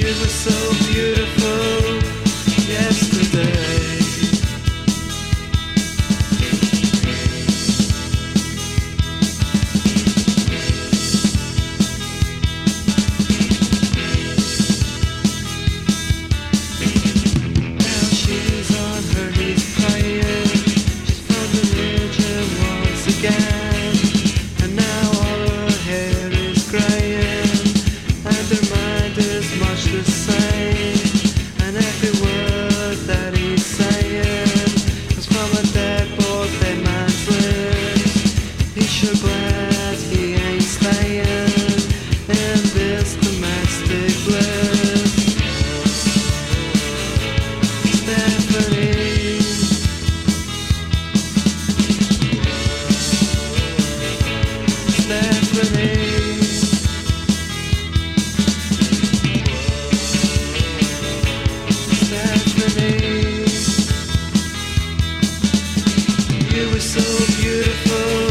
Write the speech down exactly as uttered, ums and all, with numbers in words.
You were so beautiful yesterday. Now she's on her knees praying. She's found religion once again. And now all her hair is greying, and her mind is much the same. And every word that he's saying is from a dead boy dead man's lips. He's sure glad he ain't staying in this domestic bliss. Stephanie, Stephanie, Stephanie, you were so beautiful